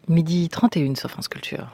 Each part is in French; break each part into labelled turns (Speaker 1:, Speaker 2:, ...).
Speaker 1: 12h31 sur France Culture.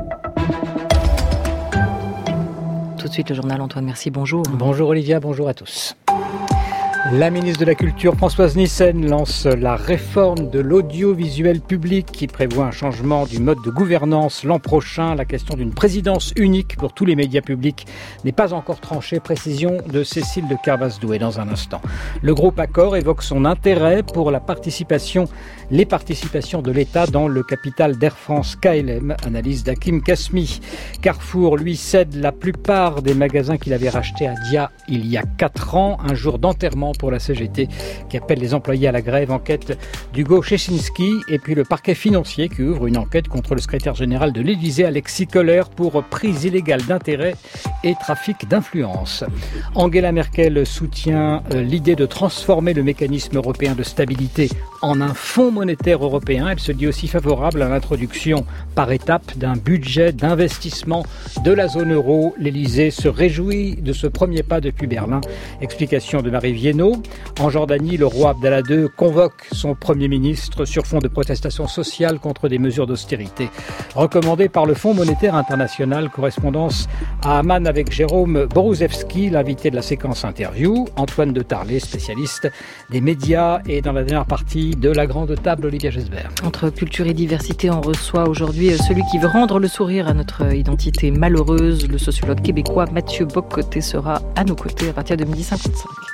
Speaker 1: Tout de suite, le journal Antoine Mercier, bonjour.
Speaker 2: Bonjour Olivia, bonjour à tous. La ministre de la Culture, Françoise Nyssen, lance la réforme de l'audiovisuel public qui prévoit un changement du mode de gouvernance l'an prochain. La question d'une présidence unique pour tous les médias publics n'est pas encore tranchée. Précision de Cécile de Carvaz-Doué dans un instant. Le groupe Accor évoque son intérêt pour les participations de l'État dans le capital d'Air France KLM. Analyse d'Hakim Kasmi. Carrefour, lui, cède la plupart des magasins qu'il avait rachetés à Dia il y a 4 ans. Un jour d'enterrement pour la CGT qui appelle les employés à la grève. Enquête d'Hugo Czesinski et puis le parquet financier qui ouvre une enquête contre le secrétaire général de l'Élysée Alexis Kohler pour prise illégale d'intérêts et trafic d'influence. Angela Merkel soutient l'idée de transformer le mécanisme européen de stabilité en un fonds monétaire européen. Elle se dit aussi favorable à l'introduction par étapes d'un budget d'investissement de la zone euro. L'Élysée se réjouit de ce premier pas depuis Berlin. Explication de Marie Viennot. En Jordanie, le roi Abdallah II convoque son Premier ministre sur fond de protestations sociales contre des mesures d'austérité recommandées par le Fonds monétaire international. Correspondance à Amman avec Jérôme Boruzewski, l'invité de la séquence interview. Antoine de Tarlet, spécialiste des médias, et dans la dernière partie de la grande table, Olivia Gesbert.
Speaker 1: Entre culture et diversité, on reçoit aujourd'hui celui qui veut rendre le sourire à notre identité malheureuse. Le sociologue québécois Mathieu Bock-Côté sera à nos côtés à partir de 12h55.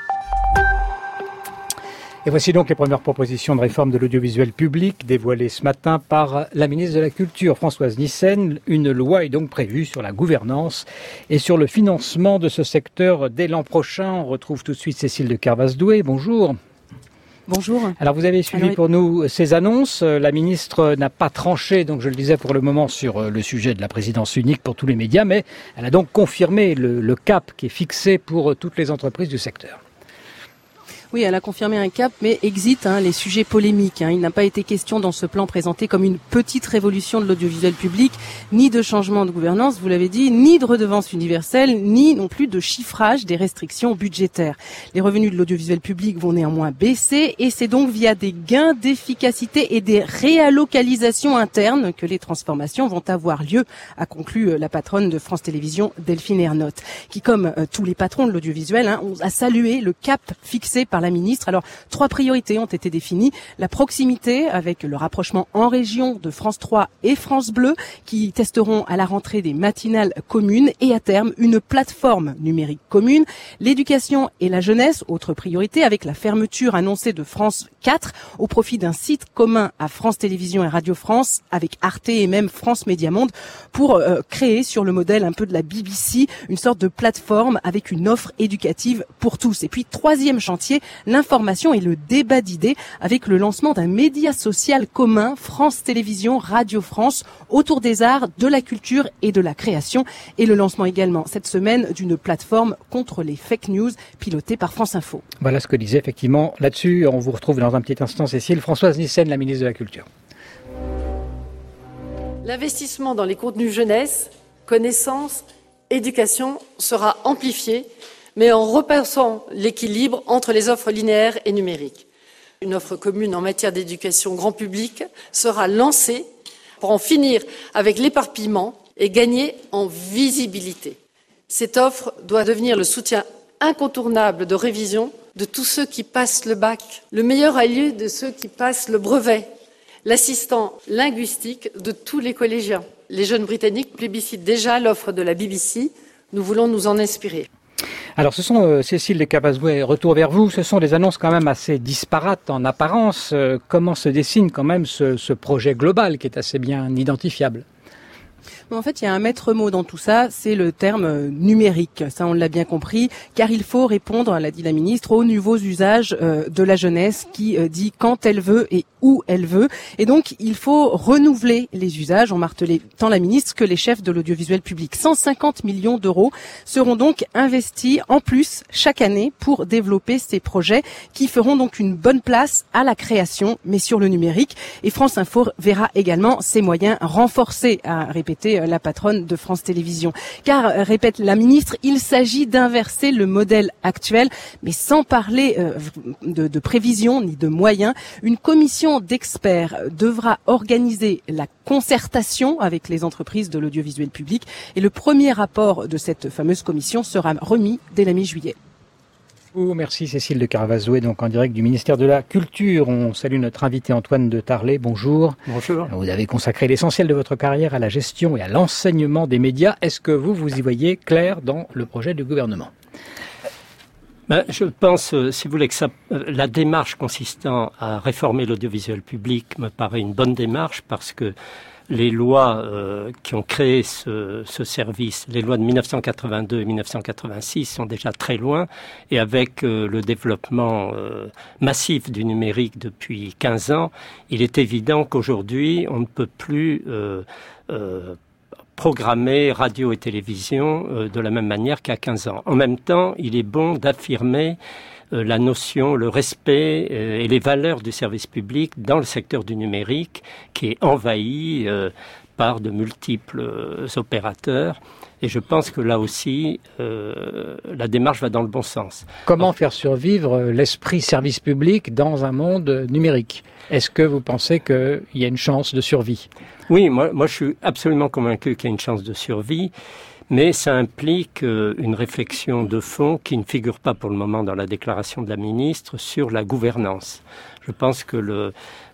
Speaker 2: Et voici donc les premières propositions de réforme de l'audiovisuel public dévoilées ce matin par la ministre de la Culture, Françoise Nyssen. Une loi est donc prévue sur la gouvernance et sur le financement de ce secteur dès l'an prochain. On retrouve tout de suite Cécile de Carvaz-Doué. Bonjour.
Speaker 3: Bonjour.
Speaker 2: Alors vous avez suivi pour nous ces annonces. La ministre n'a pas tranché, donc je le disais pour le moment, sur le sujet de la présidence unique pour tous les médias, mais elle a donc confirmé le cap qui est fixé pour toutes les entreprises du secteur.
Speaker 3: Oui, elle a confirmé un cap, mais exit les sujets polémiques. Il n'a pas été question dans ce plan présenté comme une petite révolution de l'audiovisuel public, ni de changement de gouvernance, vous l'avez dit, ni de redevance universelle, ni non plus de chiffrage des restrictions budgétaires. Les revenus de l'audiovisuel public vont néanmoins baisser, et c'est donc via des gains d'efficacité et des réallocalisations internes que les transformations vont avoir lieu, a conclu la patronne de France Télévisions, Delphine Ernotte, qui, comme tous les patrons de l'audiovisuel, a salué le cap fixé par la ministre. Alors, 3 priorités ont été définies. La proximité avec le rapprochement en région de France 3 et France Bleu qui testeront à la rentrée des matinales communes et à terme une plateforme numérique commune. L'éducation et la jeunesse, autre priorité, avec la fermeture annoncée de France 4 au profit d'un site commun à France Télévisions et Radio France avec Arte et même France Média Monde pour créer sur le modèle un peu de la BBC une sorte de plateforme avec une offre éducative pour tous. Et puis, 3e chantier, l'information et le débat d'idées avec le lancement d'un média social commun, France Télévisions, Radio France, autour des arts, de la culture et de la création. Et le lancement également cette semaine d'une plateforme contre les fake news pilotée par France Info.
Speaker 2: Voilà ce que disait effectivement là-dessus. On vous retrouve dans un petit instant, Cécile. Françoise Nyssen, la ministre de la Culture.
Speaker 4: L'investissement dans les contenus jeunesse, connaissances, éducation sera amplifié, mais en repassant l'équilibre entre les offres linéaires et numériques. Une offre commune en matière d'éducation grand public sera lancée pour en finir avec l'éparpillement et gagner en visibilité. Cette offre doit devenir le soutien incontournable de révision de tous ceux qui passent le bac. Le meilleur a lieu de ceux qui passent le brevet. L'assistant linguistique de tous les collégiens. Les jeunes Britanniques plébiscitent déjà l'offre de la BBC. Nous voulons nous en inspirer.
Speaker 2: Alors ce sont, Cécile de Carvaz-Doué, retour vers vous, ce sont des annonces quand même assez disparates en apparence. Comment se dessine quand même ce projet global qui est assez bien identifiable ?
Speaker 3: En fait, il y a un maître mot dans tout ça, c'est le terme numérique. Ça, on l'a bien compris, car il faut répondre, l'a dit la ministre, aux nouveaux usages de la jeunesse qui dit quand elle veut et où elle veut. Et donc, il faut renouveler les usages, ont martelé tant la ministre que les chefs de l'audiovisuel public. 150 millions d'euros seront donc investis en plus chaque année pour développer ces projets qui feront donc une bonne place à la création, mais sur le numérique. Et France Info verra également ses moyens renforcés, a répété répété la patronne de France Télévisions. Car, répète la ministre, il s'agit d'inverser le modèle actuel, mais sans parler de prévision ni de moyens. Une commission d'experts devra organiser la concertation avec les entreprises de l'audiovisuel public et le premier rapport de cette fameuse commission sera remis dès la mi-juillet.
Speaker 2: Merci Cécile de Caravazoé, donc en direct du ministère de la Culture. On salue notre invité Antoine de Tarlet. Bonjour.
Speaker 5: Bonjour.
Speaker 2: Vous avez consacré l'essentiel de votre carrière à la gestion et à l'enseignement des médias. Est-ce que vous y voyez clair dans le projet du gouvernement ?
Speaker 5: Je pense, si vous voulez, que la démarche consistant à réformer l'audiovisuel public me paraît une bonne démarche parce que les lois qui ont créé ce service, les lois de 1982 et 1986 sont déjà très loin et avec le développement massif du numérique depuis 15 ans, il est évident qu'aujourd'hui on ne peut plus programmer radio et télévision de la même manière qu'à 15 ans. En même temps, il est bon d'affirmer la notion, le respect et les valeurs du service public dans le secteur du numérique qui est envahi par de multiples opérateurs. Et je pense que là aussi, la démarche va dans le bon sens.
Speaker 2: Comment faire survivre l'esprit service public dans un monde numérique ? Est-ce que vous pensez qu'il y a une chance de survie ?
Speaker 5: Oui, moi je suis absolument convaincu qu'il y a une chance de survie. Mais ça implique une réflexion de fond qui ne figure pas pour le moment dans la déclaration de la ministre sur la gouvernance. Je pense que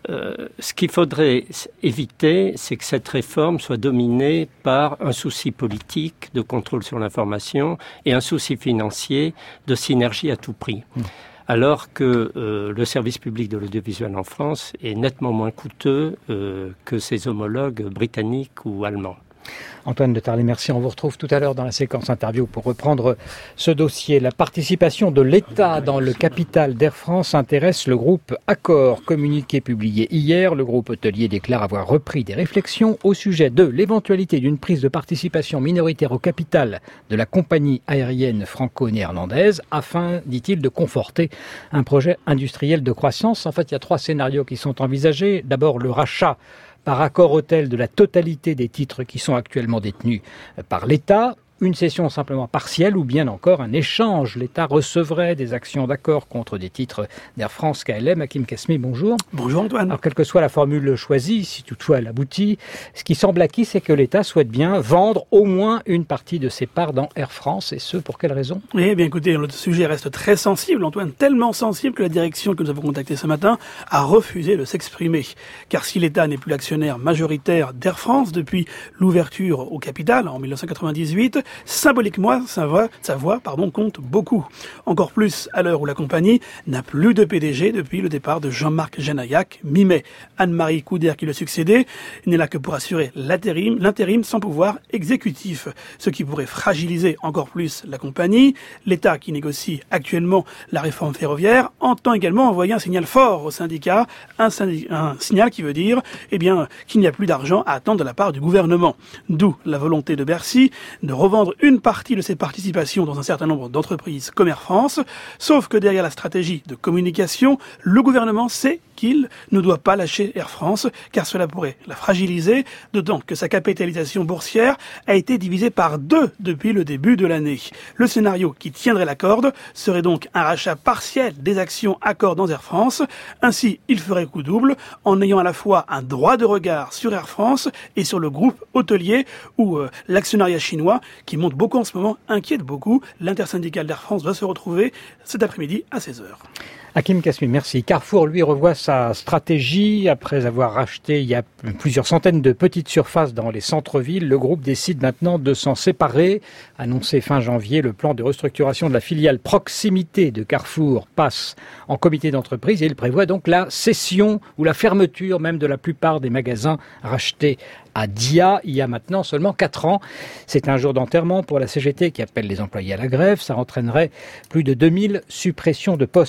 Speaker 5: ce qu'il faudrait éviter, c'est que cette réforme soit dominée par un souci politique de contrôle sur l'information et un souci financier de synergie à tout prix. Alors que le service public de l'audiovisuel en France est nettement moins coûteux que ses homologues britanniques ou allemands.
Speaker 2: Antoine de Tarlet, merci. On vous retrouve tout à l'heure dans la séquence interview pour reprendre ce dossier. La participation de l'État dans le capital d'Air France intéresse le groupe Accor. Communiqué publié hier, le groupe hôtelier déclare avoir repris des réflexions au sujet de l'éventualité d'une prise de participation minoritaire au capital de la compagnie aérienne franco-néerlandaise afin, dit-il, de conforter un projet industriel de croissance. En fait, il y a 3 scénarios qui sont envisagés. D'abord, le rachat par Accor Hôtel de la totalité des titres qui sont actuellement détenus par l'État, une cession simplement partielle ou bien encore un échange. L'État recevrait des actions d'Accor contre des titres d'Air France KLM. Hakim Kasmi, bonjour.
Speaker 6: Bonjour Antoine.
Speaker 2: Alors, quelle que soit la formule choisie, si toutefois elle aboutit, ce qui semble acquis, c'est que l'État souhaite bien vendre au moins une partie de ses parts dans Air France. Et ce, pour quelle raison ?
Speaker 6: Eh bien écoutez, le sujet reste très sensible, Antoine, tellement sensible que la direction que nous avons contactée ce matin a refusé de s'exprimer. Car si l'État n'est plus l'actionnaire majoritaire d'Air France depuis l'ouverture au capital en 1998, symboliquement, sa voix compte beaucoup. Encore plus à l'heure où la compagnie n'a plus de PDG depuis le départ de Jean-Marc Janaillac, mi-mai. Anne-Marie Couder, qui le succédait, n'est là que pour assurer l'intérim sans pouvoir exécutif. Ce qui pourrait fragiliser encore plus la compagnie. L'État, qui négocie actuellement la réforme ferroviaire, entend également envoyer un signal fort aux syndicats. Un signal qui veut dire, qu'il n'y a plus d'argent à attendre de la part du gouvernement. D'où la volonté de Bercy de revendre une partie de ses participations dans un certain nombre d'entreprises comme Air France, sauf que derrière la stratégie de communication, le gouvernement sait qu'il ne doit pas lâcher Air France, car cela pourrait la fragiliser, d'autant que sa capitalisation boursière a été divisée par 2 depuis le début de l'année. Le scénario qui tiendrait la corde serait donc un rachat partiel des actions Accor dans Air France. Ainsi, il ferait coup double, en ayant à la fois un droit de regard sur Air France et sur le groupe hôtelier, où l'actionnariat chinois, qui monte beaucoup en ce moment, inquiète beaucoup. L'intersyndicale d'Air France va se retrouver cet après-midi à 16h.
Speaker 2: Hakim Kasmi, merci. Carrefour, lui, revoit sa stratégie. Après avoir racheté il y a plusieurs centaines de petites surfaces dans les centres-villes, le groupe décide maintenant de s'en séparer. Annoncé fin janvier, le plan de restructuration de la filiale proximité de Carrefour passe en comité d'entreprise et il prévoit donc la cession ou la fermeture même de la plupart des magasins rachetés à Dia, il y a maintenant seulement 4 ans. C'est un jour d'enterrement pour la CGT qui appelle les employés à la grève. Ça entraînerait plus de 2000 suppressions de postes.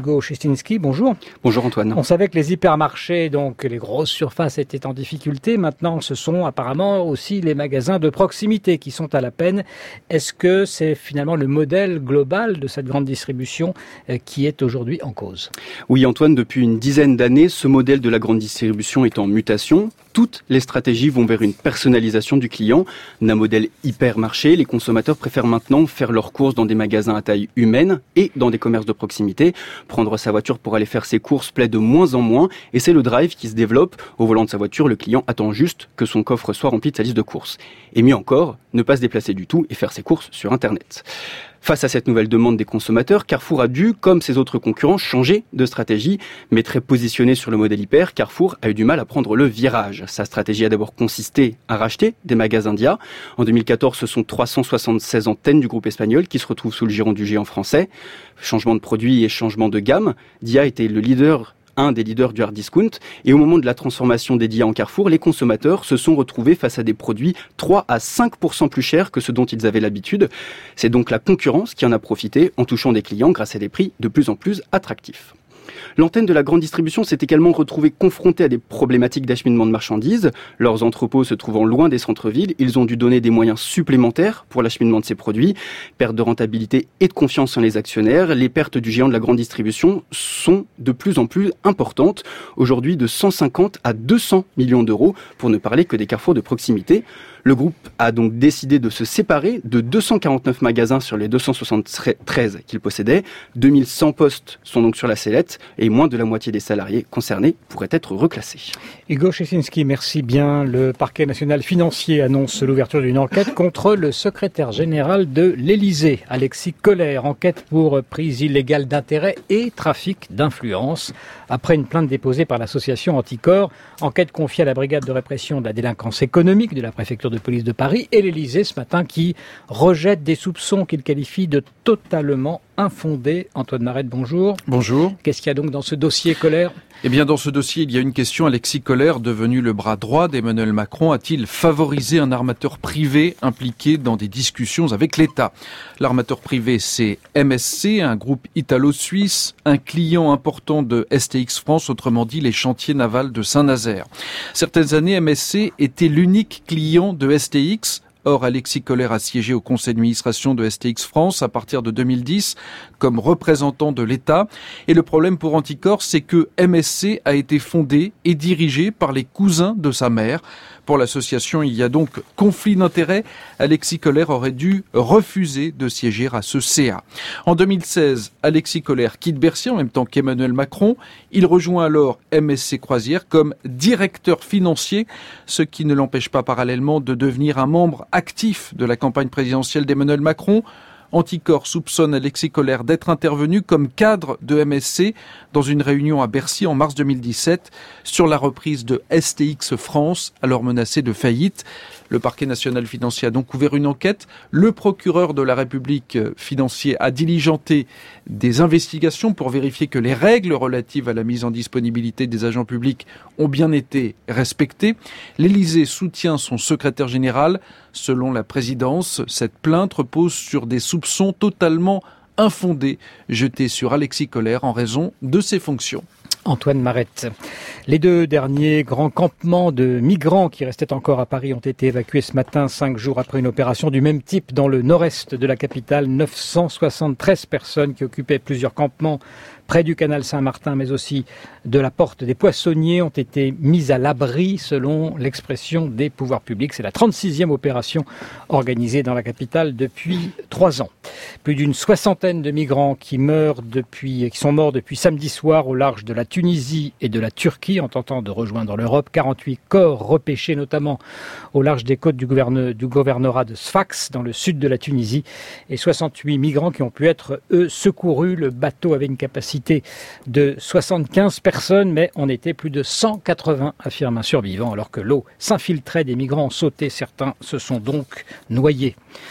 Speaker 2: Hugo Czesinski, bonjour.
Speaker 7: Bonjour Antoine.
Speaker 2: On savait que les hypermarchés, donc les grosses surfaces, étaient en difficulté. Maintenant, ce sont apparemment aussi les magasins de proximité qui sont à la peine. Est-ce que c'est finalement le modèle global de cette grande distribution qui est aujourd'hui en cause ?
Speaker 7: Oui Antoine, depuis une dizaine d'années, ce modèle de la grande distribution est en mutation. Toutes les stratégies vont vers une personnalisation du client. D'un modèle hypermarché, les consommateurs préfèrent maintenant faire leurs courses dans des magasins à taille humaine et dans des commerces de proximité. Prendre sa voiture pour aller faire ses courses plaît de moins en moins et c'est le drive qui se développe. Au volant de sa voiture, le client attend juste que son coffre soit rempli de sa liste de courses. Et mieux encore, ne pas se déplacer du tout et faire ses courses sur Internet. Face à cette nouvelle demande des consommateurs, Carrefour a dû, comme ses autres concurrents, changer de stratégie. Mais très positionné sur le modèle hyper, Carrefour a eu du mal à prendre le virage. Sa stratégie a d'abord consisté à racheter des magasins Dia. En 2014, ce sont 376 antennes du groupe espagnol qui se retrouvent sous le giron du géant français. Changement de produit et changement de gamme. Dia était un des leaders du hard discount. Et au moment de la transformation des Dia en Carrefour, les consommateurs se sont retrouvés face à des produits 3 à 5% plus chers que ce dont ils avaient l'habitude. C'est donc la concurrence qui en a profité en touchant des clients grâce à des prix de plus en plus attractifs. L'antenne de la grande distribution s'est également retrouvée confrontée à des problématiques d'acheminement de marchandises. Leurs entrepôts se trouvant loin des centres-villes, ils ont dû donner des moyens supplémentaires pour l'acheminement de ces produits. Perte de rentabilité et de confiance en les actionnaires. Les pertes du géant de la grande distribution sont de plus en plus importantes. Aujourd'hui de 150 à 200 millions d'euros, pour ne parler que des carrefours de proximité. Le groupe a donc décidé de se séparer de 249 magasins sur les 273 qu'il possédait. 2100 postes sont donc sur la sellette et moins de la moitié des salariés concernés pourraient être reclassés.
Speaker 2: Hugo Czesinski, merci bien. Le parquet national financier annonce l'ouverture d'une enquête contre le secrétaire général de l'Élysée, Alexis Kohler. Enquête pour prise illégale d'intérêt et trafic d'influence. Après une plainte déposée par l'association Anticor, enquête confiée à la brigade de répression de la délinquance économique de la préfecture de police de Paris et l'Élysée ce matin qui rejette des soupçons qu'il qualifie de totalement infondés. Antoine Marette, bonjour.
Speaker 8: Bonjour.
Speaker 2: Qu'est-ce qu'il y a donc dans ce dossier Kohler ?
Speaker 8: Eh bien, dans ce dossier, il y a une question. Alexis Kohler, devenu le bras droit d'Emmanuel Macron, a-t-il favorisé un armateur privé impliqué dans des discussions avec l'État ? L'armateur privé, c'est MSC, un groupe italo-suisse, un client important de STX France, autrement dit les chantiers navals de Saint-Nazaire. Certaines années, MSC était l'unique client de STX. Or, Alexis Kohler a siégé au conseil d'administration de STX France à partir de 2010 comme représentant de l'État. Et le problème pour Anticor, c'est que MSC a été fondé et dirigé par les cousins de sa mère. Pour l'association, il y a donc conflit d'intérêts. Alexis Kohler aurait dû refuser de siéger à ce CA. En 2016, Alexis Kohler quitte Bercy en même temps qu'Emmanuel Macron. Il rejoint alors MSC Croisière comme directeur financier, ce qui ne l'empêche pas parallèlement de devenir un membre actif de la campagne présidentielle d'Emmanuel Macron. Anticor soupçonne Alexis Kohler d'être intervenu comme cadre de MSC dans une réunion à Bercy en mars 2017 sur la reprise de STX France, alors menacée de faillite. Le parquet national financier a donc ouvert une enquête. Le procureur de la République financier a diligenté des investigations pour vérifier que les règles relatives à la mise en disponibilité des agents publics ont bien été respectées. L'Élysée soutient son secrétaire général. Selon la présidence, cette plainte repose sur des soupçons totalement infondés jetés sur Alexis Kohler en raison de ses fonctions.
Speaker 2: Antoine Marette. Les 2 derniers grands campements de migrants qui restaient encore à Paris ont été évacués ce matin, 5 jours après une opération du même type dans le nord-est de la capitale. 973 personnes qui occupaient plusieurs campements près du canal Saint-Martin, mais aussi de la porte des Poissonniers, ont été mises à l'abri, selon l'expression des pouvoirs publics. C'est la 36e opération organisée dans la capitale depuis 3 ans. Plus d'une soixantaine de migrants qui sont morts depuis samedi soir au large de la Tunisie et de la Turquie en tentant de rejoindre l'Europe. 48 corps repêchés notamment au large des côtes du gouvernorat de Sfax dans le sud de la Tunisie et 68 migrants qui ont pu être, eux, secourus. Le bateau avait une capacité de 75 personnes, mais on était plus de 180, affirme un survivant, alors que l'eau s'infiltrait des migrants sautés. Certains se sont donc noyés.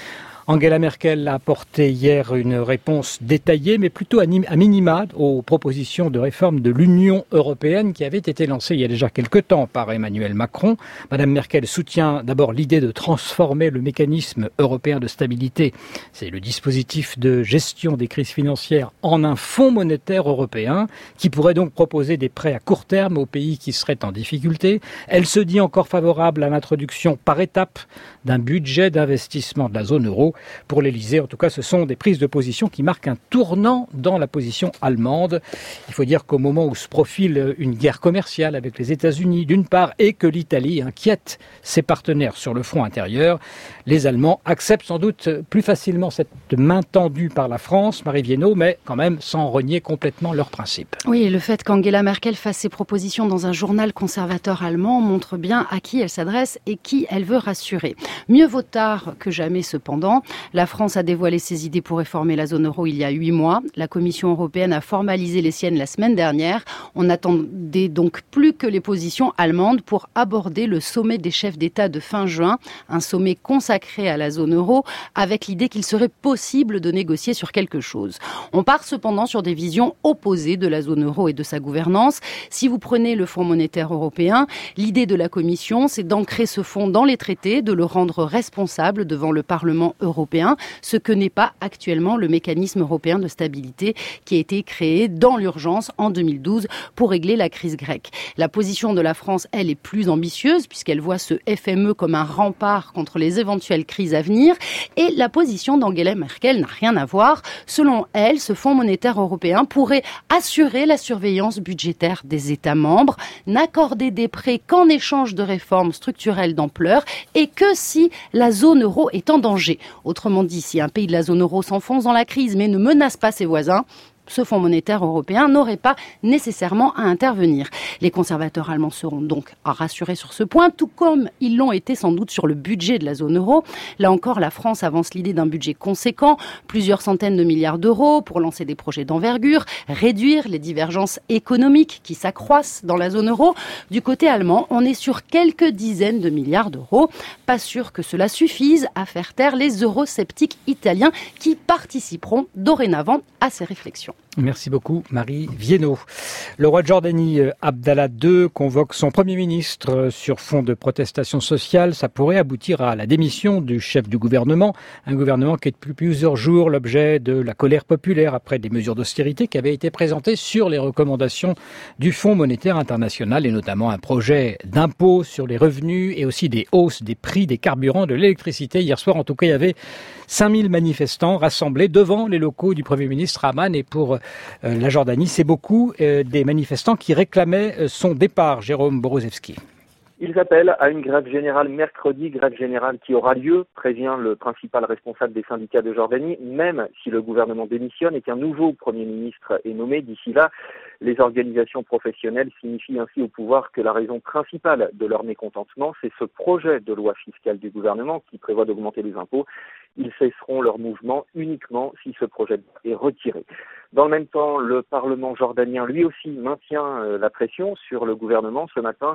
Speaker 2: Angela Merkel a apporté hier une réponse détaillée, mais plutôt à minima aux propositions de réforme de l'Union européenne qui avaient été lancées il y a déjà quelque temps par Emmanuel Macron. Madame Merkel soutient d'abord l'idée de transformer le mécanisme européen de stabilité, c'est le dispositif de gestion des crises financières, en un fonds monétaire européen qui pourrait donc proposer des prêts à court terme aux pays qui seraient en difficulté. Elle se dit encore favorable à l'introduction par étapes d'un budget d'investissement de la zone euro. Pour l'Elysée, en tout cas, ce sont des prises de position qui marquent un tournant dans la position allemande. Il faut dire qu'au moment où se profile une guerre commerciale avec les États-Unis d'une part et que l'Italie inquiète ses partenaires sur le front intérieur, les Allemands acceptent sans doute plus facilement cette main tendue par la France, Marie Viennot, mais quand même sans renier complètement leurs principes.
Speaker 9: Oui, le fait qu'Angela Merkel fasse ses propositions dans un journal conservateur allemand montre bien à qui elle s'adresse et qui elle veut rassurer. Mieux vaut tard que jamais cependant. La France a dévoilé ses idées pour réformer la zone euro il y a 8 mois. La Commission européenne a formalisé les siennes la semaine dernière. On n'attendait donc plus que les positions allemandes pour aborder le sommet des chefs d'État de fin juin, un sommet consacré à la zone euro, avec l'idée qu'il serait possible de négocier sur quelque chose. On part cependant sur des visions opposées de la zone euro et de sa gouvernance. Si vous prenez le Fonds monétaire européen, l'idée de la Commission, c'est d'ancrer ce fonds dans les traités, de le rendre responsable devant le Parlement européen, ce que n'est pas actuellement le mécanisme européen de stabilité qui a été créé dans l'urgence en 2012 pour régler la crise grecque. La position de la France, elle, est plus ambitieuse puisqu'elle voit ce FME comme un rempart contre les éventuelles crises à venir, et la position d'Angela Merkel n'a rien à voir. Selon elle, ce Fonds monétaire européen pourrait assurer la surveillance budgétaire des États membres, n'accorder des prêts qu'en échange de réformes structurelles d'ampleur et que si la zone euro est en danger. Autrement dit, si un pays de la zone euro s'enfonce dans la crise mais ne menace pas ses voisins, ce Fonds monétaire européen n'aurait pas nécessairement à intervenir. Les conservateurs allemands seront donc rassurés sur ce point, tout comme ils l'ont été sans doute sur le budget de la zone euro. Là encore, la France avance l'idée d'un budget conséquent, plusieurs centaines de milliards d'euros pour lancer des projets d'envergure, réduire les divergences économiques qui s'accroissent dans la zone euro. Du côté allemand, on est sur quelques dizaines de milliards d'euros. Pas sûr que cela suffise à faire taire les eurosceptiques italiens qui participeront dorénavant à ces réflexions.
Speaker 2: Merci beaucoup, Marie Viennot. Le roi de Jordanie, Abdallah II, convoque son Premier ministre sur fond de protestation sociale. Ça pourrait aboutir à la démission du chef du gouvernement. Un gouvernement qui est depuis plusieurs jours l'objet de la colère populaire après des mesures d'austérité qui avaient été présentées sur les recommandations du Fonds monétaire international et notamment un projet d'impôt sur les revenus et aussi des hausses des prix des carburants, de l'électricité. Hier soir, en tout cas, il y avait 5000 manifestants rassemblés devant les locaux du Premier ministre Amman, et pour la Jordanie, c'est beaucoup des manifestants qui réclamaient son départ. Jérôme Borozewski.
Speaker 10: Ils appellent à une grève générale mercredi, grève générale qui aura lieu, prévient le principal responsable des syndicats de Jordanie, même si le gouvernement démissionne et qu'un nouveau Premier ministre est nommé. D'ici là, les organisations professionnelles signifient ainsi au pouvoir que la raison principale de leur mécontentement, c'est ce projet de loi fiscale du gouvernement qui prévoit d'augmenter les impôts. Ils cesseront leur mouvement uniquement si ce projet est retiré. Dans le même temps, le Parlement jordanien, lui aussi, maintient la pression sur le gouvernement. Ce matin,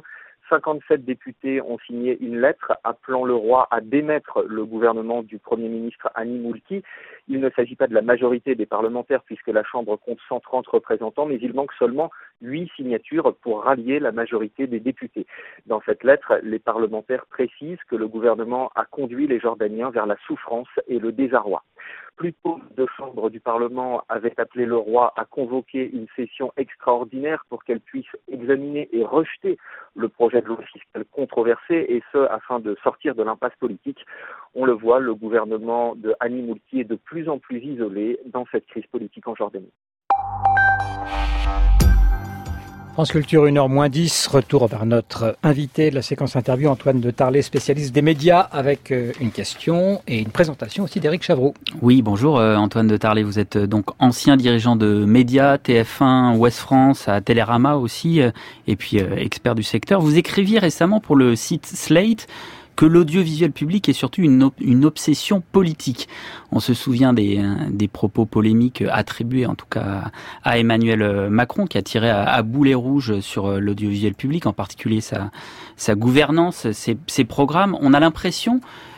Speaker 10: 57 députés ont signé une lettre appelant le roi à démettre le gouvernement du Premier ministre Hani Moulki. Il ne s'agit pas de la majorité des parlementaires puisque la Chambre compte 130 représentants, mais il manque seulement 8 signatures pour rallier la majorité des députés. Dans cette lettre, les parlementaires précisent que le gouvernement a conduit les Jordaniens vers la souffrance et le désarroi. Plus tôt, deux chambres du Parlement avaient appelé le roi à convoquer une session extraordinaire pour qu'elle puisse examiner et rejeter le projet de loi fiscale controversé, et ce, afin de sortir de l'impasse politique. On le voit, le gouvernement de Hani Moulki est de plus en plus isolé dans cette crise politique en Jordanie.
Speaker 2: France Culture, 1h-10, retour vers notre invité de la séquence interview, Antoine de Tarlet, spécialiste des médias, avec une question et une présentation aussi d'Éric Chavroux.
Speaker 11: Oui, bonjour Antoine de Tarlet, vous êtes donc ancien dirigeant de médias, TF1, Ouest France, à Télérama aussi, et puis expert du secteur. Vous écriviez récemment pour le site Slate que l'audiovisuel public est surtout une obsession politique. On se souvient des propos polémiques attribués en tout cas à Emmanuel Macron, qui a tiré à boulet rouge sur l'audiovisuel public, en particulier sa gouvernance, ses programmes. On a l'impression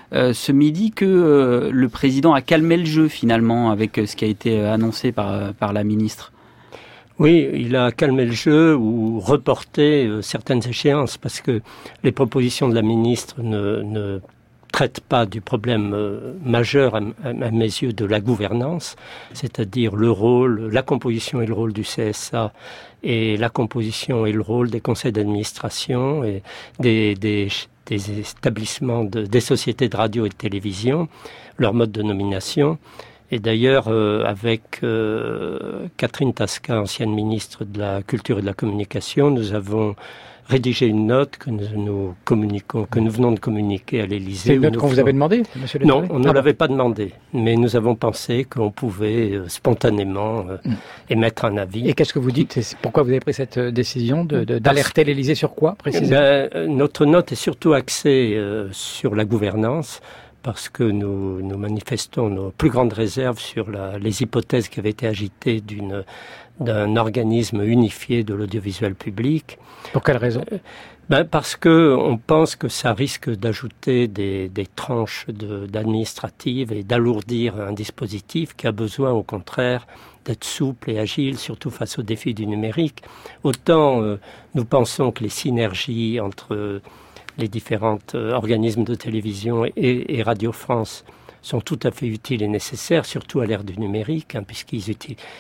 Speaker 11: ce midi que le président a calmé le jeu finalement avec ce qui a été annoncé par la ministre.
Speaker 5: Oui, il a calmé le jeu ou reporté certaines échéances parce que les propositions de la ministre ne traitent pas du problème majeur à mes yeux de la gouvernance, c'est-à-dire le rôle, la composition et le rôle du CSA et la composition et le rôle des conseils d'administration et des établissements, des sociétés de radio et de télévision, leur mode de nomination. Et d'ailleurs, avec Catherine Tasca, ancienne ministre de la Culture et de la Communication, nous avons rédigé une note que nous venons de communiquer à l'Élysée.
Speaker 2: C'est une note qu'on vous avait demandé, monsieur
Speaker 5: Non, on ne l'avait pas demandé, mais nous avons pensé qu'on pouvait spontanément émettre un avis.
Speaker 2: Et qu'est-ce que vous dites? Pourquoi vous avez pris cette décision d'alerter l'Élysée sur quoi, précisément?
Speaker 5: Notre note est surtout axée sur la gouvernance, parce que nous manifestons nos plus grandes réserves sur les hypothèses qui avaient été agitées d'un organisme unifié de l'audiovisuel public.
Speaker 2: Pour quelle raison?
Speaker 5: Parce que on pense que ça risque d'ajouter des tranches d'administratives et d'alourdir un dispositif qui a besoin, au contraire, d'être souple et agile, surtout face aux défis du numérique. Autant nous pensons que les synergies entre les différents organismes de télévision et Radio France sont tout à fait utiles et nécessaires, surtout à l'ère du numérique, puisqu'ils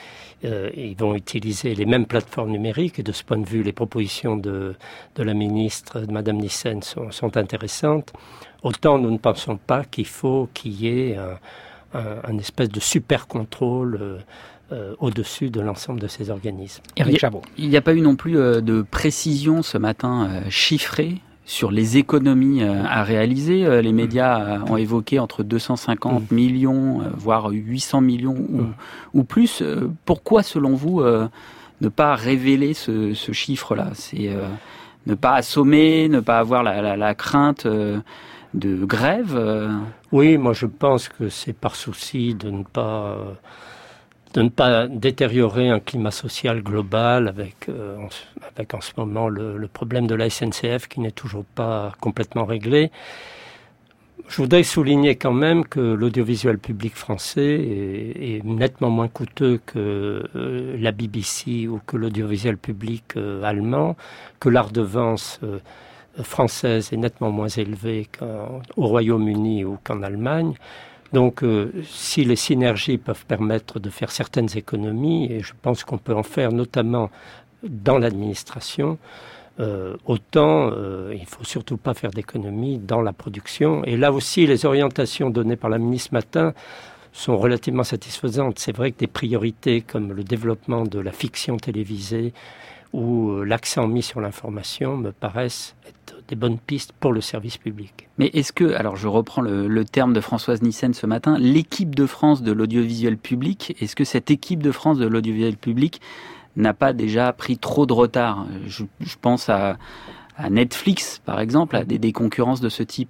Speaker 5: ils vont utiliser les mêmes plateformes numériques. Et de ce point de vue, les propositions de la ministre, de Madame Nyssen, sont intéressantes. Autant nous ne pensons pas qu'il faut qu'il y ait un espèce de super contrôle au-dessus de l'ensemble de ces organismes.
Speaker 2: Éric Chabot.
Speaker 11: Il n'y a pas eu non plus de précision ce matin chiffrée sur les économies à réaliser. Les médias ont évoqué entre 250 millions, voire 800 millions ou plus. Pourquoi, selon vous, ne pas révéler ce chiffre-là? C'est ne pas assommer, ne pas avoir la crainte de grève?
Speaker 5: Oui, moi je pense que c'est par souci de ne pas détériorer un climat social global avec en ce moment le problème de la SNCF qui n'est toujours pas complètement réglé. Je voudrais souligner quand même que l'audiovisuel public français est nettement moins coûteux que la BBC ou que l'audiovisuel public allemand, que la redevance française est nettement moins élevée qu'au Royaume-Uni ou qu'en Allemagne. Donc, si les synergies peuvent permettre de faire certaines économies, et je pense qu'on peut en faire notamment dans l'administration, autant il ne faut surtout pas faire d'économies dans la production. Et là aussi, les orientations données par la ministre ce matin sont relativement satisfaisantes. C'est vrai que des priorités comme le développement de la fiction télévisée ou l'accent mis sur l'information me paraissent être des bonnes pistes pour le service public.
Speaker 11: Mais est-ce que, alors je reprends le terme de Françoise Nyssen ce matin, l'équipe de France de l'audiovisuel public, est-ce que cette équipe de France de l'audiovisuel public n'a pas déjà pris trop de retard? Je pense à Netflix, par exemple, à des concurrences de ce type.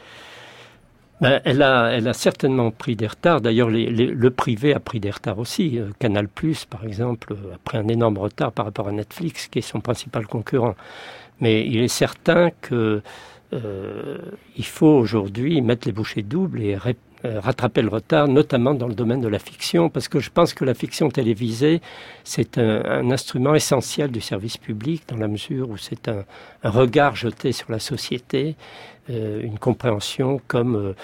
Speaker 5: Elle a certainement pris des retards. D'ailleurs, le privé a pris des retards aussi. Canal+, par exemple, a pris un énorme retard par rapport à Netflix, qui est son principal concurrent. Mais il est certain que il faut aujourd'hui mettre les bouchées doubles et rattraper le retard, notamment dans le domaine de la fiction, parce que je pense que la fiction télévisée, c'est un instrument essentiel du service public, dans la mesure où c'est un regard jeté sur la société, une compréhension comme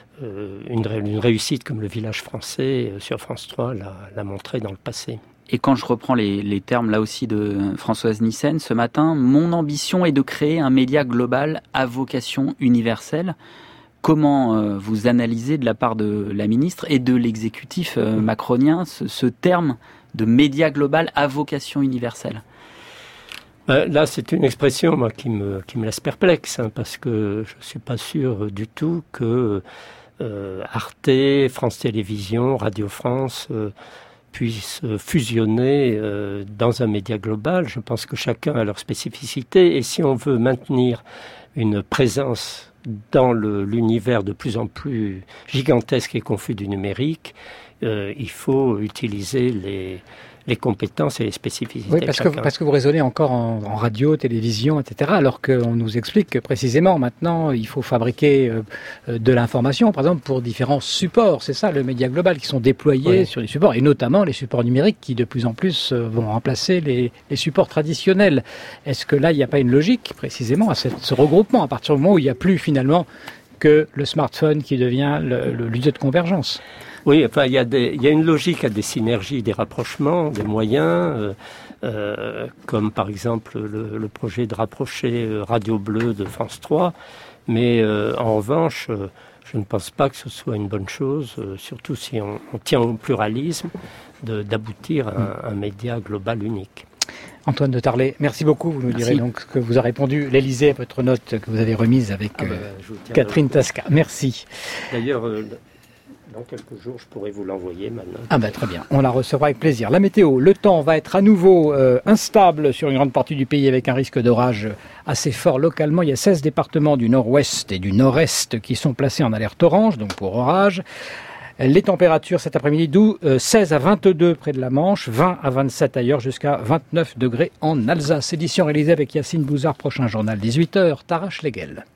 Speaker 5: une réussite comme Le Village français sur France 3 l'a montré dans le passé.
Speaker 11: Et quand je reprends les termes là aussi de Françoise Nyssen ce matin, mon ambition est de créer un média global à vocation universelle. Comment vous analysez de la part de la ministre et de l'exécutif macronien ce terme de média global à vocation universelle?
Speaker 5: Là, c'est une expression moi, qui me laisse perplexe, parce que je ne suis pas sûr du tout que Arte, France Télévisions, Radio France puissent fusionner dans un média global. Je pense que chacun a leur spécificité, et si on veut maintenir une présence dans l'univers de plus en plus gigantesque et confus du numérique, il faut utiliser les compétences et les spécificités.
Speaker 2: Oui, parce que vous raisonnez encore en radio, télévision, etc., alors qu'on nous explique que précisément maintenant, il faut fabriquer de l'information, par exemple, pour différents supports. C'est ça, le média global, qui sont déployés sur les supports, et notamment les supports numériques qui, de plus en plus, vont remplacer les supports traditionnels. Est-ce que là, il n'y a pas une logique, précisément, à ce regroupement, à partir du moment où il n'y a plus, finalement, que le smartphone qui devient le lieu de convergence?
Speaker 5: Oui, enfin, il y a une logique à des synergies, des rapprochements, des moyens, comme par exemple le projet de rapprocher Radio Bleu de France 3. Mais en revanche, je ne pense pas que ce soit une bonne chose, surtout si on tient au pluralisme, d'aboutir à un média global unique.
Speaker 2: Antoine de Tarlet, merci beaucoup. Vous nous direz donc que vous a répondu l'Élysée à votre note que vous avez remise avec Catherine Tasca. Merci.
Speaker 5: D'ailleurs, dans quelques jours, je pourrai vous l'envoyer maintenant.
Speaker 2: Très bien, on la recevra avec plaisir. La météo, le temps va être à nouveau instable sur une grande partie du pays avec un risque d'orage assez fort localement. Il y a 16 départements du nord-ouest et du nord-est qui sont placés en alerte orange, donc pour orage. Les températures cet après-midi, 16 à 22 près de la Manche, 20 à 27 ailleurs, jusqu'à 29 degrés en Alsace. Édition réalisée avec Yacine Bouzard, prochain journal 18h, Tara Schlegel.